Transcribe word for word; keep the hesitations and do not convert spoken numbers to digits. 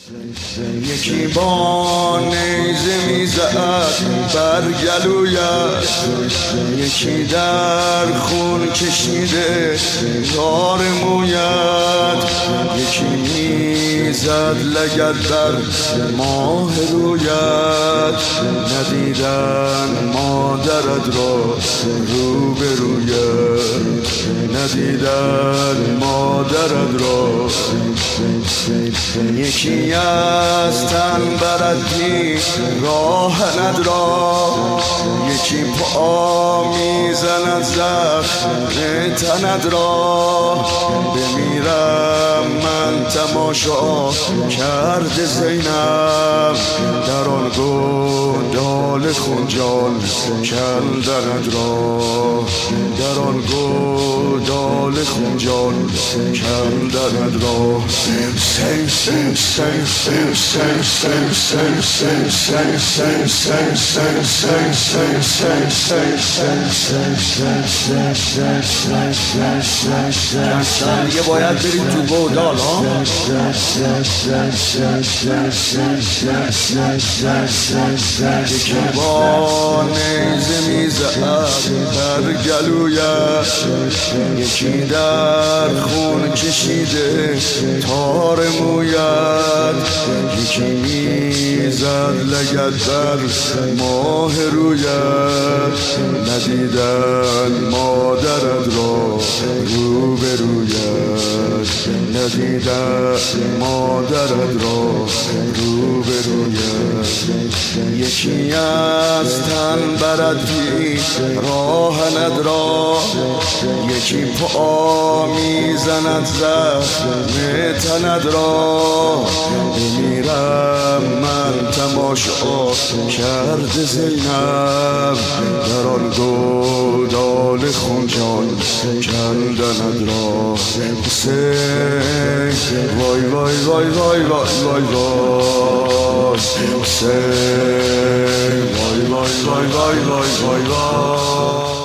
یکی با نیزه میزد بر گلویت، یکی در خون کشیده تار مویت، یکی میزد لگد بر ماه رویت، ندیدن مادرت را رو به رویت، ندیدن مادرت را. یکی از تن بردی راه ندرا، یکی پا میزند زخم تند را. بمیرم من تماشا کرد زینب، در آن گودال خونجال کندند را، در آن گودال خونجال کندند را. دیگه باید بریم تو گودال ها. یکی با نیزه میزد بر گلویت، یکی در خون کشیده تار مویت، یکی میزد لگد بر ماه رویت، ندیدن مادرت را رو به رویت، ندیدن مادرت را رو به رویت. یکی از تن بردی راه ندرا، یکی پا میزند زخم تند را. بمیرم من تماشا کرد زینب، در آن گودال خونجال کندند را. حسین وای وای وای وای وای وای وای، حسین وای وای وای وای وای وای وای.